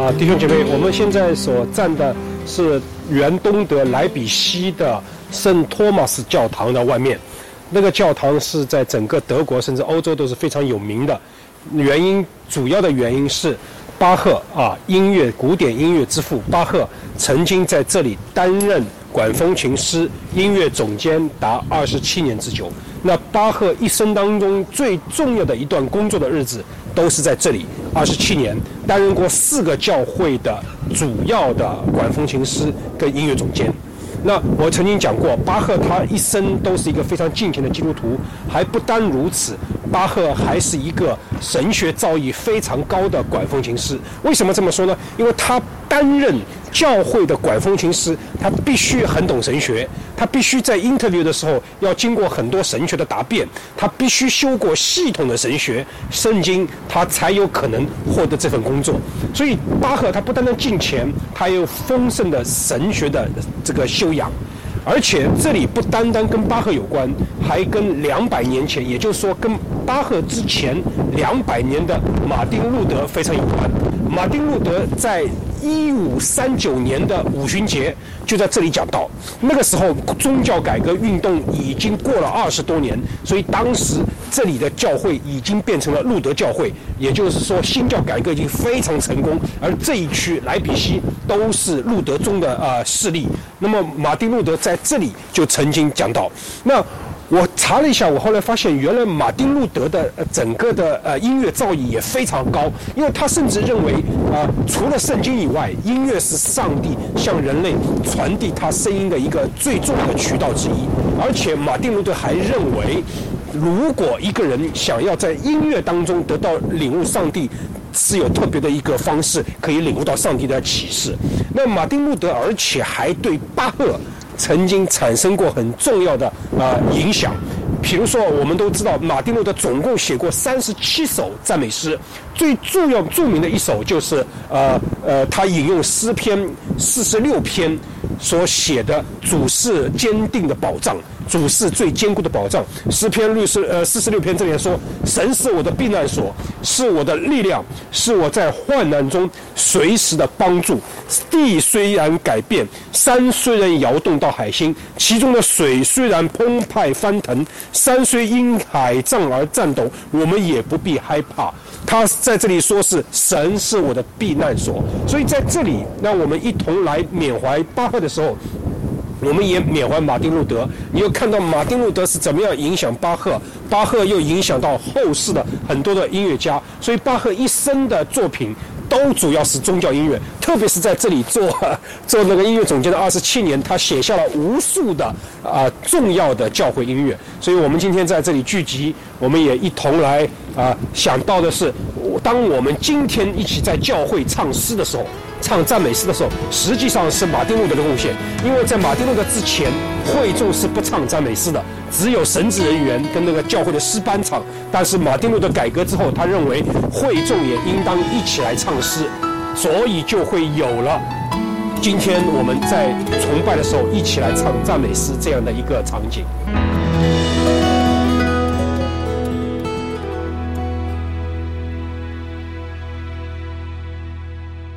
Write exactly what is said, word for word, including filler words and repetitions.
啊，弟兄姐妹，我们现在所站的是原东德莱比锡的圣托马斯教堂的外面。那个教堂是在整个德国甚至欧洲都是非常有名的。原因主要的原因是巴赫啊，音乐古典音乐之父巴赫曾经在这里担任管风琴师、音乐总监达二十七年之久。那巴赫一生当中最重要的一段工作的日子，都是在这里二十七年，担任过四个教会的主要的管风琴师跟音乐总监。那我曾经讲过，巴赫他一生都是一个非常敬虔的基督徒，还不单如此，巴赫还是一个神学造诣非常高的管风琴师。为什么这么说呢？因为他担任教会的管风琴师，他必须很懂神学，他必须在 interview 的时候要经过很多神学的答辩，他必须修过系统的神学圣经，他才有可能获得这份工作。所以巴赫他不单单敬虔，他有丰盛的神学的这个修养，而且这里不单单跟巴赫有关，还跟两百年前，也就是说跟巴赫之前两百年的马丁路德非常有关。马丁路德在一五三九年的五旬节就在这里讲道，那个时候宗教改革运动已经过了二十多年，所以当时这里的教会已经变成了路德教会，也就是说新教改革已经非常成功，而这一区莱比锡都是路德宗的呃势力。那么马丁路德在这里就曾经讲道。那我查了一下，我后来发现，原来马丁路德的、呃、整个的呃音乐造诣也非常高，因为他甚至认为，啊、呃，除了圣经以外，音乐是上帝向人类传递他声音的一个最重要的渠道之一。而且马丁路德还认为，如果一个人想要在音乐当中得到领悟上帝，是有特别的一个方式可以领悟到上帝的启示。那马丁路德而且还对巴赫曾经产生过很重要的呃影响。比如说，我们都知道马丁路德总共写过三十七首赞美诗，最重要著名的一首就是呃呃，他引用诗篇四十六篇所写的“主是坚定的保障”。主是最坚固的保障。诗篇律师呃四十六篇这里说，神是我的避难所，是我的力量，是我在患难中随时的帮助。地虽然改变，山虽然摇动到海心，其中的水虽然澎湃翻腾，山虽因海涨而颤抖，我们也不必害怕。他在这里说是神是我的避难所，所以在这里让我们一同来缅怀巴赫的时候，我们也缅怀马丁路德。你又看到马丁路德是怎么样影响巴赫，巴赫又影响到后世的很多的音乐家，所以巴赫一生的作品都主要是宗教音乐，特别是在这里做做那个音乐总监的二十七年，他写下了无数的啊、呃、重要的教会音乐。所以我们今天在这里聚集，我们也一同来啊、呃、想到的是，当我们今天一起在教会唱诗的时候，唱赞美诗的时候，实际上是马丁路德的贡献。因为在马丁路德之前，会众是不唱赞美诗的，只有神职人员跟那个教会的诗班唱。但是马丁路德改革之后，他认为会众也应当一起来唱诗，所以就会有了今天我们在崇拜的时候一起来唱赞美诗这样的一个场景。